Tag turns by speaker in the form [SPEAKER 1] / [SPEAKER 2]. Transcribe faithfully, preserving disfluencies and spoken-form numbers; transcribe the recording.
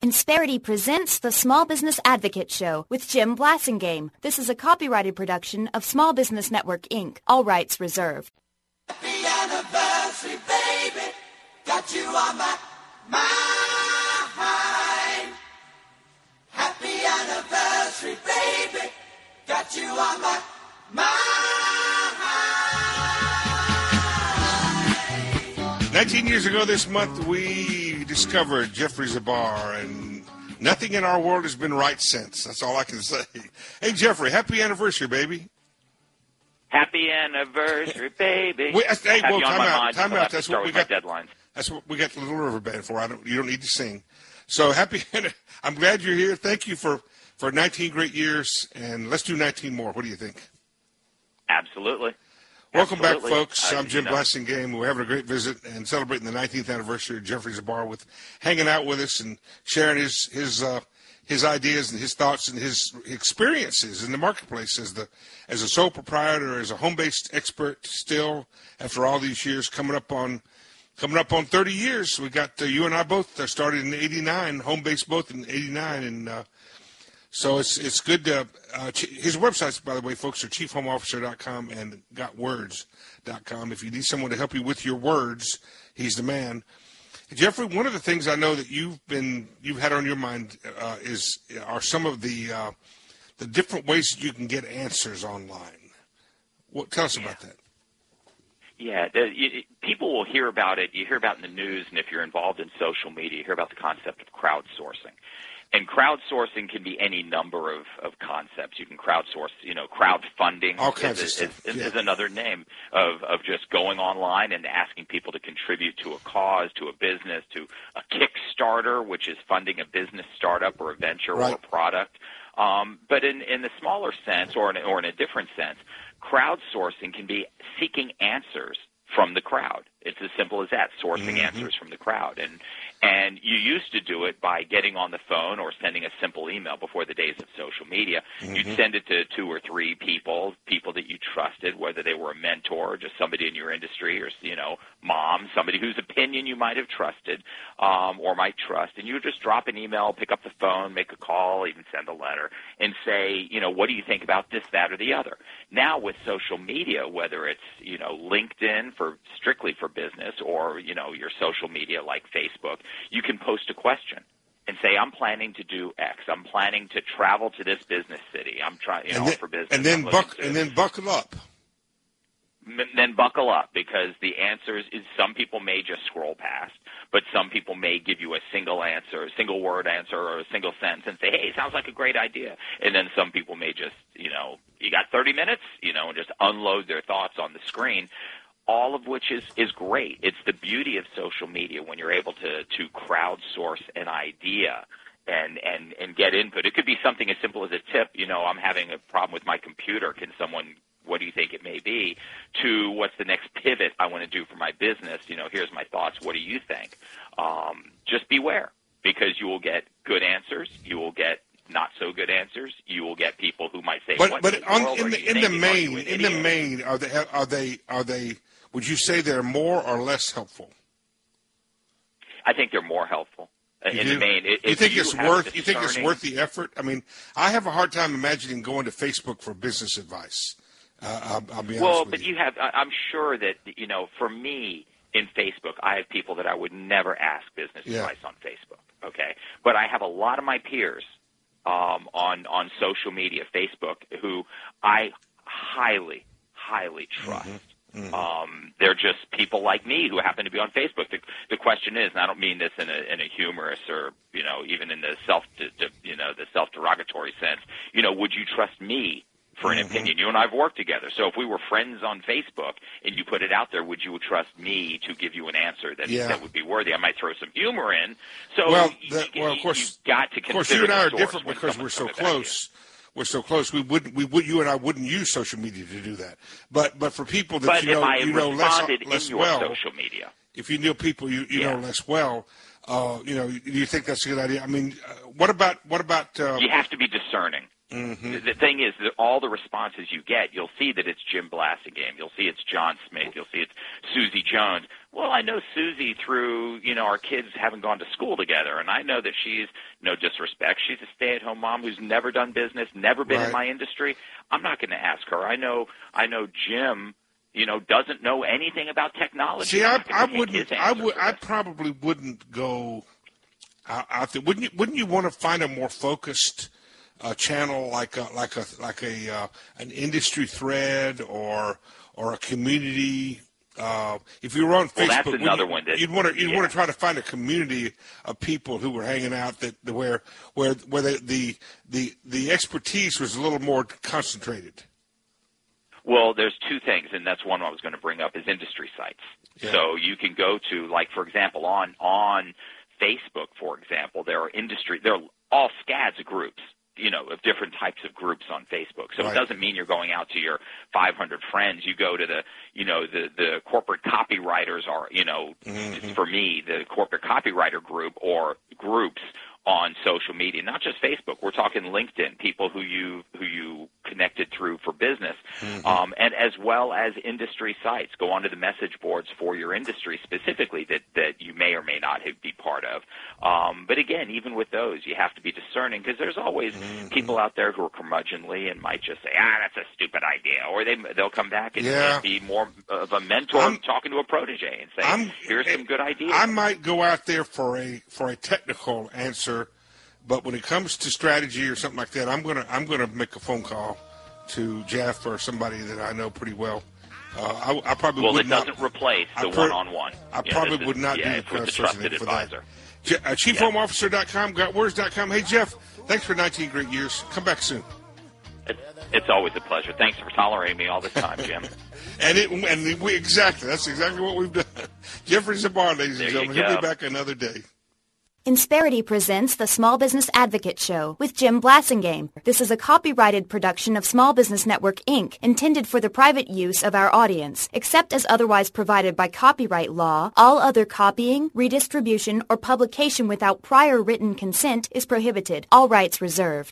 [SPEAKER 1] Insperity presents the Small Business Advocate Show with Jim Blasingame. This is a copyrighted production of Small Business Network, Incorporated. All rights reserved.
[SPEAKER 2] Happy anniversary, baby. Got you on my mind. Happy anniversary, baby. Got you on my mind.
[SPEAKER 3] Nineteen years ago this month, we discovered Jeffrey Zabar, and nothing in our world has been right since. That's all I can say. Hey, Jeffrey, happy anniversary, baby.
[SPEAKER 4] Happy anniversary, baby.
[SPEAKER 3] We, hey,
[SPEAKER 4] Have
[SPEAKER 3] well,
[SPEAKER 4] you on
[SPEAKER 3] time
[SPEAKER 4] my
[SPEAKER 3] out.
[SPEAKER 4] mind.
[SPEAKER 3] Time
[SPEAKER 4] I'll
[SPEAKER 3] out.
[SPEAKER 4] have to
[SPEAKER 3] That's
[SPEAKER 4] start
[SPEAKER 3] what we
[SPEAKER 4] with
[SPEAKER 3] got.
[SPEAKER 4] my deadlines.
[SPEAKER 3] That's what we got the Little River Band for. I don't. You don't need to sing. So happy. I'm glad you're here. Thank you for, for nineteen great years, and let's do nineteen more. What do you think?
[SPEAKER 4] Absolutely.
[SPEAKER 3] Welcome
[SPEAKER 4] Absolutely.
[SPEAKER 3] back, folks.
[SPEAKER 4] Uh,
[SPEAKER 3] I'm Jim
[SPEAKER 4] you know.
[SPEAKER 3] Blasingame. We're having a great visit and celebrating the nineteenth anniversary of Jeffrey Zabar, with hanging out with us and sharing his his uh, his ideas and his thoughts and his experiences in the marketplace as the as a sole proprietor, as a home-based expert. Still, after all these years, coming up on coming up on thirty years. We got uh, you and I both uh, started in eighty-nine, home-based both in eighty-nine, and uh, so it's it's good to, uh, his websites, by the way, folks, are chief home officer dot com and got words dot com. If you need someone to help you with your words, he's the man. Jeffrey, one of the things I know that you've been you've had on your mind uh, is are some of the uh, the different ways that you can get answers online. What, tell us
[SPEAKER 4] yeah.
[SPEAKER 3] about that.
[SPEAKER 4] Yeah, the, you, people will hear about it. You hear about it in the news, and if you're involved in social media, you hear about the concept of crowdsourcing. And crowdsourcing can be any number of, of concepts. You can crowdsource, you know, crowdfunding
[SPEAKER 3] All kinds
[SPEAKER 4] is,
[SPEAKER 3] of stuff.
[SPEAKER 4] is,
[SPEAKER 3] Yeah.
[SPEAKER 4] is another name of, of just going online and asking people to contribute to a cause, to a business, to a Kickstarter, which is funding a business startup or a venture
[SPEAKER 3] Right.
[SPEAKER 4] or a product. Um, but in, in the smaller sense, or in, or in a different sense, crowdsourcing can be seeking answers from the crowd. It's as simple as that, sourcing
[SPEAKER 3] Mm-hmm.
[SPEAKER 4] answers from the crowd. And and you used to do it by getting on the phone or sending a simple email before the days of social media.
[SPEAKER 3] Mm-hmm.
[SPEAKER 4] You'd send it to two or three people, people that you trusted, whether they were a mentor or just somebody in your industry, or, you know, mom, somebody whose opinion you might have trusted um, or might trust. And you would just drop an email, pick up the phone, make a call, even send a letter, and say, you know, what do you think about this, that, or the other? Now with social media, whether it's, you know, LinkedIn for strictly for business, or, you know, your social media like Facebook, you can post a question and say, I'm planning to do X. I'm planning to travel to this business city. I'm trying, you
[SPEAKER 3] And
[SPEAKER 4] know,
[SPEAKER 3] then,
[SPEAKER 4] for business.
[SPEAKER 3] and then
[SPEAKER 4] I'm looking
[SPEAKER 3] buck
[SPEAKER 4] to-
[SPEAKER 3] and then buckle up.
[SPEAKER 4] M- then buckle up, because the answers is some people may just scroll past, but some people may give you a single answer, a single word answer, or a single sentence and say, hey, sounds like a great idea. And then some people may just, you know, you got thirty minutes, you know, and just unload their thoughts on the screen. All of which is, is great. It's the beauty of social media when you're able to, to crowdsource an idea and, and, and get input. It could be something as simple as a tip. You know, I'm having a problem with my computer. Can someone, what do you think it may be? To what's the next pivot I want to do for my business? You know, here's my thoughts. What do you think? Um, just beware, because you will get good answers. You will get not so good answers. You will get people who might say,
[SPEAKER 3] But
[SPEAKER 4] what
[SPEAKER 3] but
[SPEAKER 4] in the
[SPEAKER 3] on,
[SPEAKER 4] world
[SPEAKER 3] in
[SPEAKER 4] are
[SPEAKER 3] the
[SPEAKER 4] you
[SPEAKER 3] in the
[SPEAKER 4] thinking? Are you
[SPEAKER 3] main
[SPEAKER 4] an
[SPEAKER 3] in the
[SPEAKER 4] idiot?"
[SPEAKER 3] main are they are they are they would you say they're more or less helpful?
[SPEAKER 4] I think they're more helpful. Uh,
[SPEAKER 3] You
[SPEAKER 4] in
[SPEAKER 3] do?
[SPEAKER 4] the main, it,
[SPEAKER 3] you
[SPEAKER 4] if
[SPEAKER 3] think
[SPEAKER 4] you
[SPEAKER 3] it's
[SPEAKER 4] have
[SPEAKER 3] worth you think it's
[SPEAKER 4] discerning-
[SPEAKER 3] worth the effort? I mean, I have a hard time imagining going to Facebook for business advice. Uh, I'll, I'll be honest
[SPEAKER 4] Well,
[SPEAKER 3] with
[SPEAKER 4] but
[SPEAKER 3] you.
[SPEAKER 4] you have. I- I'm sure that, you know, for me in Facebook, I have people that I would never ask business
[SPEAKER 3] Yeah.
[SPEAKER 4] advice on Facebook. Okay, but I have a lot of my peers um, on on social media, Facebook, who I highly, highly trust.
[SPEAKER 3] Mm-hmm. Mm-hmm.
[SPEAKER 4] Um, they're just people like me who happen to be on Facebook. The, the question is, and I don't mean this in a, in a humorous or, you know, even in the self, you know, the self-derogatory sense. You know, would you trust me for an
[SPEAKER 3] Mm-hmm.
[SPEAKER 4] opinion? You and I have worked together. So if we were friends on Facebook and you put it out there, would you trust me to give you an answer that
[SPEAKER 3] Yeah.
[SPEAKER 4] that would be worthy? I might throw some humor in. So
[SPEAKER 3] Well,
[SPEAKER 4] you,
[SPEAKER 3] the,
[SPEAKER 4] you,
[SPEAKER 3] well, of course,
[SPEAKER 4] you've got to
[SPEAKER 3] of
[SPEAKER 4] consider
[SPEAKER 3] course, you and I
[SPEAKER 4] the
[SPEAKER 3] are
[SPEAKER 4] source
[SPEAKER 3] different
[SPEAKER 4] when
[SPEAKER 3] because we're
[SPEAKER 4] someone's
[SPEAKER 3] so
[SPEAKER 4] coming back to you.
[SPEAKER 3] close. We're so close. We would, we would, you and I wouldn't use social media to do that. But, but for people that
[SPEAKER 4] But
[SPEAKER 3] you
[SPEAKER 4] if
[SPEAKER 3] know,
[SPEAKER 4] I
[SPEAKER 3] you know less,
[SPEAKER 4] responded
[SPEAKER 3] less
[SPEAKER 4] in your
[SPEAKER 3] well,
[SPEAKER 4] social media,
[SPEAKER 3] if you know people you, you
[SPEAKER 4] Yeah.
[SPEAKER 3] know less well, uh, you know, do you think that's a good idea? I mean, uh, what about what about? Uh,
[SPEAKER 4] you have to be discerning.
[SPEAKER 3] mhm.
[SPEAKER 4] The, the thing is that all the responses you get, you'll see that it's Jim Blasingame. You'll see it's John Smith. You'll see it's Susie Jones. Well, I know Susie through, you know, our kids haven't gone to school together, and I know that she's, no disrespect, she's a stay-at-home mom who's never done business, never been
[SPEAKER 3] Right.
[SPEAKER 4] in my industry. I'm not going to ask her. I know, I know Jim, you know, doesn't know anything about technology.
[SPEAKER 3] See,
[SPEAKER 4] I'm
[SPEAKER 3] I,
[SPEAKER 4] not gonna
[SPEAKER 3] I
[SPEAKER 4] take
[SPEAKER 3] wouldn't.
[SPEAKER 4] his
[SPEAKER 3] I
[SPEAKER 4] answer
[SPEAKER 3] would.
[SPEAKER 4] for
[SPEAKER 3] I
[SPEAKER 4] this.
[SPEAKER 3] probably wouldn't go out, out there. Wouldn't you? Wouldn't you want to find a more focused uh, channel, like a like a like a uh, an industry thread or or a community? Uh, if you were on
[SPEAKER 4] Well,
[SPEAKER 3] Facebook,
[SPEAKER 4] that's
[SPEAKER 3] wouldn't
[SPEAKER 4] another
[SPEAKER 3] you,
[SPEAKER 4] one that-
[SPEAKER 3] you'd want to you'd
[SPEAKER 4] yeah.
[SPEAKER 3] want to try to find a community of people who were hanging out that where where where the the the, the expertise was a little more concentrated.
[SPEAKER 4] Well, there's two things, and that's one I was going to bring up is industry sites.
[SPEAKER 3] Yeah.
[SPEAKER 4] So you can go to, like, for example, on on Facebook, for example, there are industry, there are all scads of groups, you know, of different types of groups on Facebook. So
[SPEAKER 3] Right.
[SPEAKER 4] it doesn't mean you're going out to your five hundred friends. You go to the, you know, the, the corporate copywriters are, you know,
[SPEAKER 3] Mm-hmm.
[SPEAKER 4] for me, the corporate copywriter group or groups on social media, not just Facebook. We're talking LinkedIn, people who you who you connected through for business,
[SPEAKER 3] Mm-hmm.
[SPEAKER 4] um, and as well as industry sites. Go onto the message boards for your industry specifically that, that you may or may not have, be part of. Um, but again, even with those, you have to be discerning because there's always
[SPEAKER 3] Mm-hmm.
[SPEAKER 4] people out there who are curmudgeonly and might just say, ah, that's a stupid idea, or they they'll come back and,
[SPEAKER 3] Yeah.
[SPEAKER 4] and be more of a mentor
[SPEAKER 3] I'm-
[SPEAKER 4] talking to a protege and say,
[SPEAKER 3] I'm-
[SPEAKER 4] here's some good ideas.
[SPEAKER 3] I might go out there for a for a technical answer, but when it comes to strategy or something like that, I'm gonna I'm gonna make a phone call to Jeff or somebody that I know pretty well. Uh, I, I probably
[SPEAKER 4] well,
[SPEAKER 3] would
[SPEAKER 4] it
[SPEAKER 3] not.
[SPEAKER 4] doesn't replace
[SPEAKER 3] I
[SPEAKER 4] the
[SPEAKER 3] per-
[SPEAKER 4] one-on-one.
[SPEAKER 3] I
[SPEAKER 4] Yeah,
[SPEAKER 3] probably
[SPEAKER 4] this is-
[SPEAKER 3] would not
[SPEAKER 4] yeah,
[SPEAKER 3] do
[SPEAKER 4] it's
[SPEAKER 3] the
[SPEAKER 4] with the
[SPEAKER 3] crowdsourcing
[SPEAKER 4] trusted
[SPEAKER 3] for that.
[SPEAKER 4] advisor.
[SPEAKER 3] Je- uh, chief
[SPEAKER 4] Yeah.
[SPEAKER 3] home officer dot com, got words dot com. Hey, Jeff, thanks for nineteen great years. Come back soon.
[SPEAKER 4] It, it's always a pleasure. Thanks for tolerating me all this time, Jim.
[SPEAKER 3] And it and we exactly that's exactly what we've done. Jeffrey Zabar, ladies
[SPEAKER 4] There
[SPEAKER 3] and
[SPEAKER 4] you
[SPEAKER 3] gentlemen, he'll be
[SPEAKER 4] go.
[SPEAKER 3] back another day.
[SPEAKER 1] Insperity presents the Small Business Advocate Show with Jim Blassingame. This is a copyrighted production of Small Business Network, Incorporated, intended for the private use of our audience. Except as otherwise provided by copyright law, all other copying, redistribution, or publication without prior written consent is prohibited. All rights reserved.